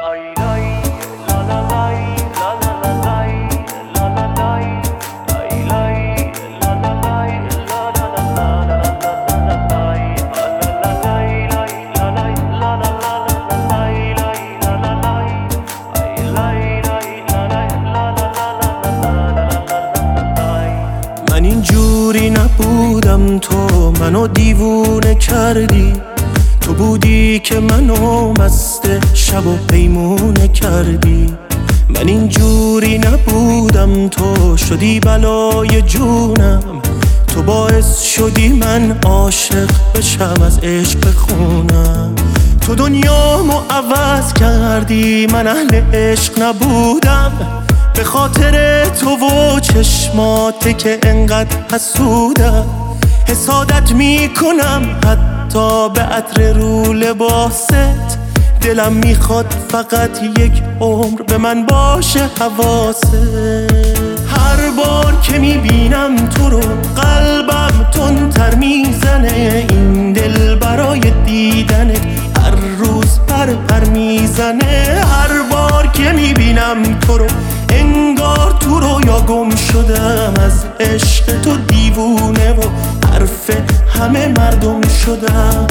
من اینجوری نبودم، تو منو دیوونه کردی. تو بودی که منو مست شب و پیمونه کردی. من اینجوری نبودم، تو شدی بلای جونم. تو باعث شدی من عاشق بشم، از عشق بخونم. تو دنیامو عوض کردی، من اهل عشق نبودم. به خاطر تو و چشماته که انقدر حسودم. حسادت میکنم حتی به عطر رو لباست. دلم میخواد فقط یک عمر به من باشه حواست. هر بار که میبینم تو رو قلبم تندتر میزنه. این دل برای دیدنت هر روز پر میزنه. هر بار که میبینم تو رو انگار تو رویا گم شدم. از عشق تو دیوونه و حرف همه مردم شدم.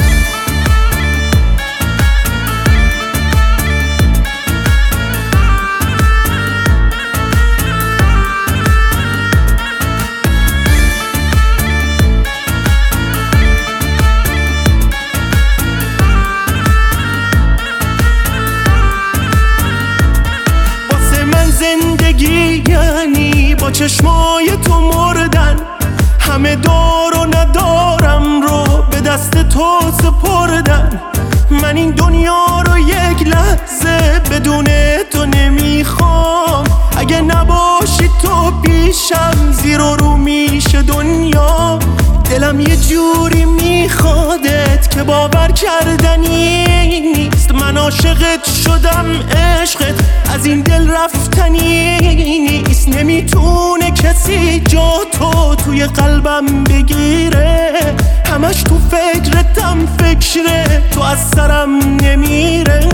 زندگی یعنی با چشمای تو مردن. همه دار و ندارم رو به دست تو سپردن. من این دنیا رو یک لحظه بدون تو نمیخوام. اگه نباشی تو پیشم زیر و رو میشه دنیا. دلم یه جوری میخوادت که باور کردنی نیست. من عاشقت شدم، عشقت از این دل رفتنی نیست. نمیتونه کسی جا تو توی قلبم بگیره. همش تو فکرتم، فکره تو از سرم نمیره.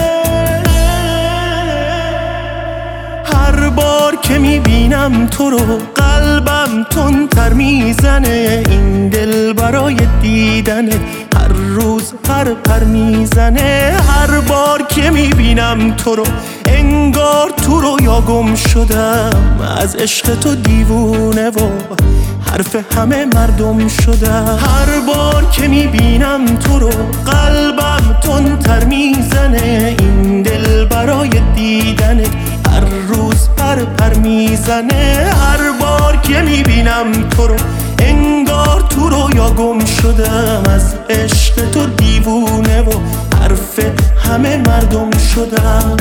هر بار که میبینم تو رو قلبم تندتر میزنه. این دل برای دیدنت هر روز پر میزنه. هر بار که میبینم تو رو انگار تو رویا گم شدم. از عشق تو دیوونه و حرف همه مردم شدم. هر بار که میبینم تو رو قلبم تندتر میزنه. این دل برای دیدنت هر روز پر میزنه. هر بار که میبینم تو رو انگار تو رویا گم شدم. از عشق تو دیوونه و حرف همه مردم شدم.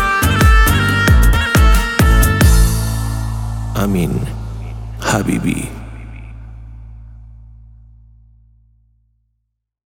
امین حبیبی.